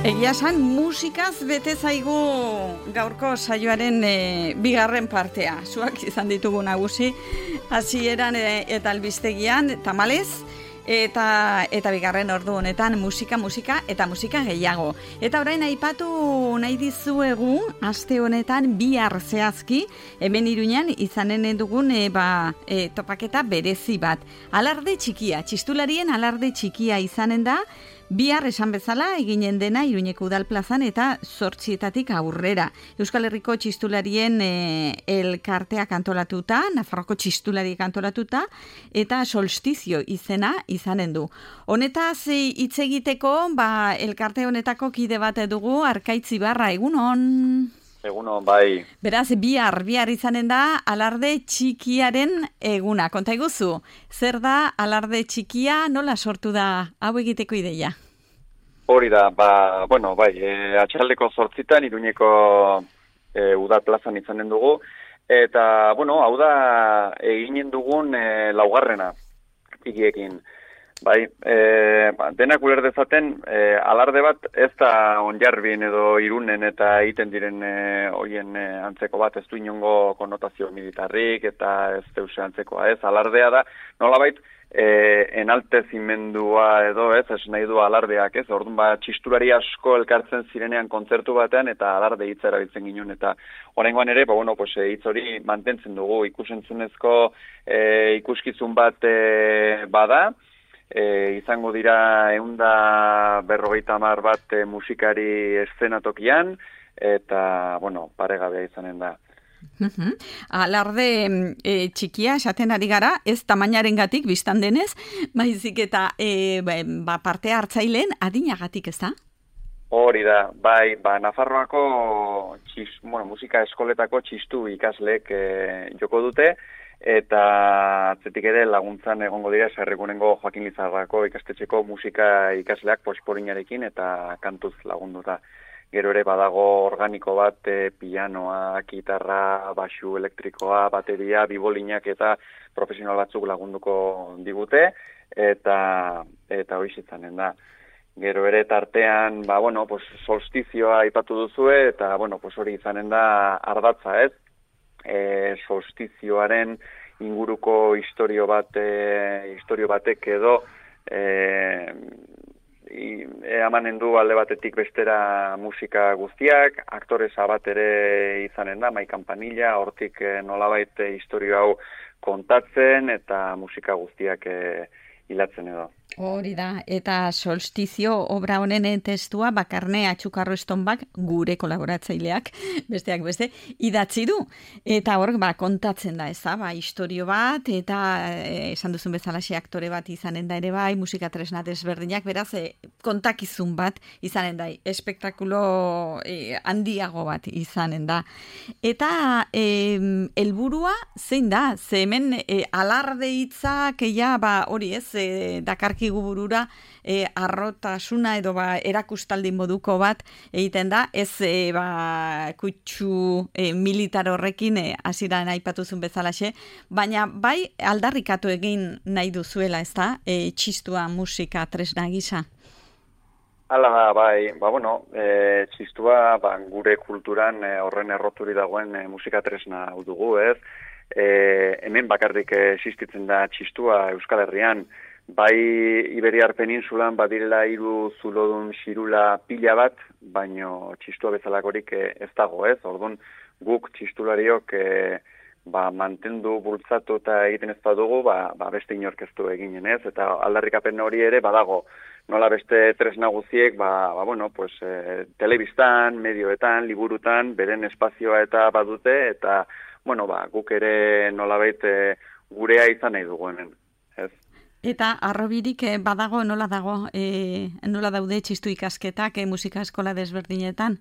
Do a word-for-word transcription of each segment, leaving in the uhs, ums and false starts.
Egia esan, musikaz bete zaigu gaurko saioaren e, bigarren partea. Zuak izan ditugu nagusi, hasieran e, eta albistegian, tamalez, eta eta bigarren ordu honetan musika, musika eta musika gehiago. Eta orain aipatu nahi dizuegu, aste honetan bihar zehazki, hemen Iruñan izanen dugun e, ba, e, topaketa berezi bat. Alarde txikia, txistularien alarde txikia izanen da, bihar esan bezala eginen dena Iruñeko Udal plazan eta zortzietatik aurrera. Euskal Herriko txistularien e, elkarteak antolatuta, Nafarroko txistulariek antolatuta, eta solstizio izena izanen du. Honetaz hitz egiteko, ba, elkarte honetako kide bat dugu, Arkaitz Ibarra, egunon. Egunon, bai. Beraz, bihar, bihar izanen da alarde txikiaren eguna. Konta iguzu, zer da alarde txikia, nola sortu da hau egiteko ideia? Hori da, ba, bueno, bai, e, atxaldeko zortzitan, Iruñeko e, Udal plazan izanen dugu, eta, bueno, hau da eginen dugun e, laugarrena, txikiekin. Bai, e, ba, denak uler dezaten, e, alarde bat ez da Onjarbin edo Irunen eta egiten diren e, hoien e, antzeko bat, ez du inongo konotazio militarrik eta ez deuse antzekoa ez, alardea da, nolabait, e, enaltezimendua edo ez, ez nahi du alardeak ez, orduan ba, txistulari asko elkartzen zirenean kontzertu batean eta alarde hitza erabiltzen ginen eta oraingoan ere, ba, bueno, pues, hitz hori mantentzen dugu, ikusentzunezko e, ikuskizun bat e, bada, E, izango dira eunda berrogeita hamar bat e, musikari eszenatokian, eta, bueno, paregabea izanen da. Uh-huh. Alarde e, txikia, esaten ari gara, ez tamainarengatik biztan denez, baizik eta e, ba, parte hartzaileen adinagatik ez da? Hori da, bai, ba, Nafarroako txis, bueno, musika eskoletako txistu ikasleek e, joko dute, eta atzetik ere laguntzan egongo dira Sarrigunengo Joakin Lizarrako ikastetxeko musika ikasleak posporinarekin eta kantuz lagunduta. Gero ere badago organiko bat, e, pianoa, gitarra, baxu elektrikoa, bateria, bibolinak eta profesional batzuk lagunduko digute, eta eta hori zitzanen da. Gero ere tartean, ba, bueno, pues, solstizioa aipatu duzue, eta bueno, pues, hori izanen da ardatza ez, E, solstizioaren inguruko historio bat e, historio batek edo e, emanen du alde batetik bestera musika guztiak, aktoresa bat ere izanen da, Mai Campanilla, hortik e, nolabait e, historio hau kontatzen eta musika guztiak e, hilatzen edo. Hori da, eta solstizio obra honen testua Bakarne Atxukarro Estonbak, gure kolaboratzaileak, besteak beste, idatzi du. Eta hor, ba, kontatzen da, ez da, ba, historio bat, eta e, esan duzun bezalaxe aktore bat izanen da ere bai, musika tresna desberdinak, beraz, e, kontakizun bat izanen da, espektakulo e, handiago bat izanen da. Eta e, helburua zein da, ze hemen e, alarde hitzak, ja, ba, hori ez, e, dakarki burura e, arrotasuna edo ba, erakustaldi moduko bat egiten da, ez e, ba, kutsu e, militar horrekin e, hasieran aipatuzun bezalaxe, baina bai aldarrikatu egin nahi duzuela, ez da, e, txistua musika tresna gisa. Hala da, bai, ba, bueno, e, txistua ba, gure kulturan e, horren erroturi dagoen e, musika tresna hau dugu, ez? E, hemen bakarrik existitzen da txistua Euskal Herrian, bai Iberiar peninsulan badirela hiru zulodun xirula pila bat, baino txistua bezalakorik ez dago, ez? Orduan guk txistulariok e, ba, mantendu bultzatu eta egiten ez badugu, ba, ba beste inork ez du eginen, ez? Eta aldarrikapen hori ere badago, nola beste tresna guziek, ba, ba bueno, pues, e, telebistan, medioetan, liburutan, beren espazioa eta badute, eta, bueno, ba, guk ere nolabait e, gurea izan nahi dugu hemen, ez? Eta arrobirik eh, badago, nola dago, eh, nola daude txistu ikasketak eh, musika eskola desberdinetan?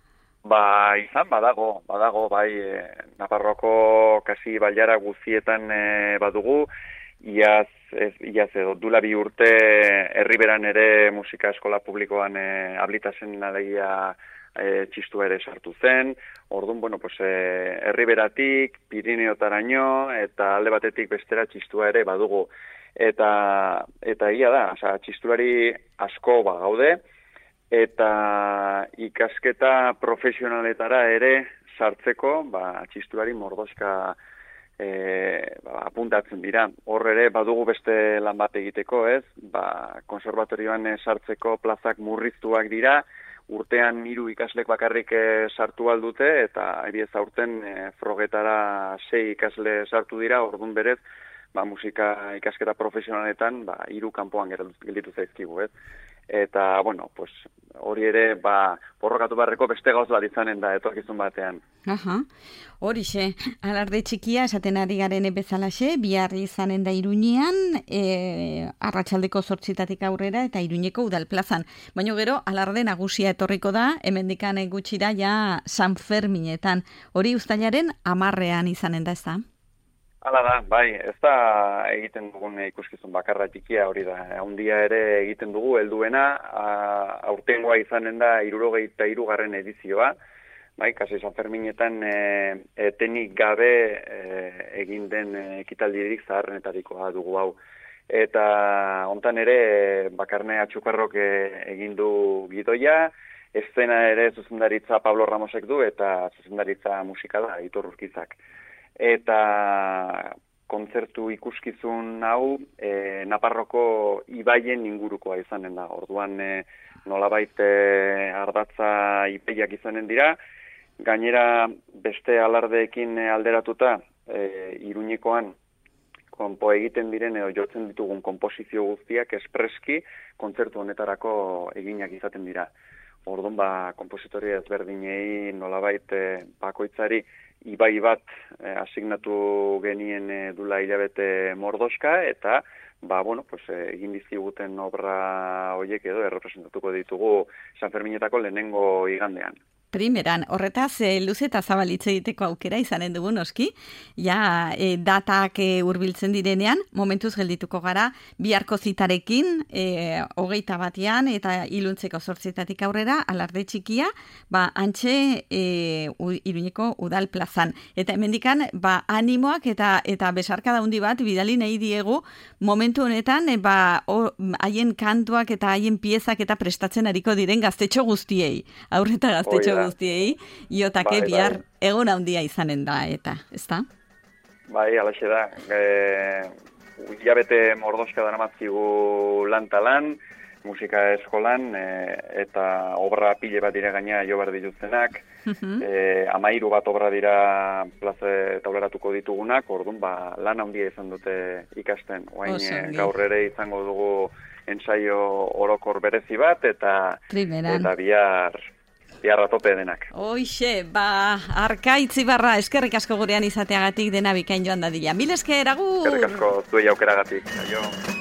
Ba, izan badago, badago, bai, e, Nafarroako kasi bailara guzietan e, badugu, iaz, ez, iaz edo, dula bi urte Herriberan ere musika eskola publikoan e, ablitasen alegia e, txistua ere sartu zen, orduan, bueno, pues, e, Herriberatik, Pirineotaraino, eta alde batetik bestera txistua ere badugu. Eta eta egia da, osea, txistulari asko ba gaude, eta ikasketa profesionaletara ere sartzeko, ba, txisturari mordoska e, ba, apuntatzen dira. Hor ere badugu beste lan bat egiteko, ez? Ba, konservatorioan sartzeko plazak murriztuak dira, urtean hiru ikaslek bakarrik e, sartu aldute, eta ebiez aurten e, frogetara sei ikasle sartu dira, orduan berez, ba, musika ikasketa profesionaletan, ba, hiru kanpoan gelditu zaizkigu, ez? Eta, bueno, pues, hori ere, ba, borrokatu barreko beste gauz bat izanen da, etorkizun batean. Aha, horixe, alarde txikia esaten ari garen bezalaxe, bihar izanen da Iruñean, e, arratsaldeko zortzitatik aurrera eta Iruñeko udal plazan. Baina gero, alarde nagusia etorriko da, hemendikan gutxi da ja San Ferminetan. Hori uztailaren hamarrean izanen da, ez da? Hala da, bai, ez da egiten dugun ikuskizun bakarra txikia hori da. Handia ere egiten dugu, helduena, aurtengoa izanen da hirurogeita hirugarren edizioa, bai, kasi San Ferminetan e, etenik gabe e, egin den ekitaldirik zaharrenetarikoa dugu hau. Eta hontan ere Bakarne Atxukarrok egin du gidoia, eszena ere zuzendaritza Pablo Ramosek du eta zuzendaritza musikala Aitor Urkizak. Eta kontzertu ikuskizun hau e, Naparroko ibaien ingurukoa izanen da. Orduan e, nolabait e, ardatza ibaiak izanen dira. Gainera beste alardeekin alderatuta e, Iruñekoan konpo egiten diren edo jotzen ditugun konposizio guztiak espreski kontzertu honetarako eginak izaten dira. Orduan ba konpositori ezberdinei nolabait e, bakoitzari ibai bat eh, asignatu genien eh, dula hilabete mordoska, eta ba, bueno, pues, eh, egin dizkiguten obra horiek edo errepresentatuko ditugu San Ferminetako lehenengo igandean. Primeran, horretaz, e, luze eta zabalitze egiteko aukera izanen dugu noski, ja, e, datak e, hurbiltzen direnean, momentuz geldituko gara, biharko zitarekin, e, hogeita batean, eta iluntzeko zortzitatik aurrera, alarde txikia, ba, antxe e, u, Iruñeko udal plazan. Eta hemendikan, ba, animoak eta eta besarka daundi bat, bidali nahi diegu, momentu honetan, e, ba, o, haien kantuak eta haien piezak eta prestatzen ariko diren gaztetxo guztiei, aurreta gaztetxo guztiei, iotake bai, bihar bai. Egun handia izanen da, eta, ez da? Bai, alaxe da. E, Ilabete mordoska daramatzigu lan-talan, musika eskolan, e, eta obra pile bat dira gaina jo behar dituztenak, uh-huh. e, amairu bat obra dira plaze tauleratuko ditugunak, orduan ba, lan handia izan dute ikasten. Oain, e, gaur ere izango dugu ensaio orokor berezi bat, eta, eta bihar... Biarra tope denak. Hoixe, ba, Arkaitz Ibarra, eskerrik asko gurean izateagatik dena bikain joan dadila. Mil esker, agur! Eskerrik asko, zuei aukeragatik. Aio.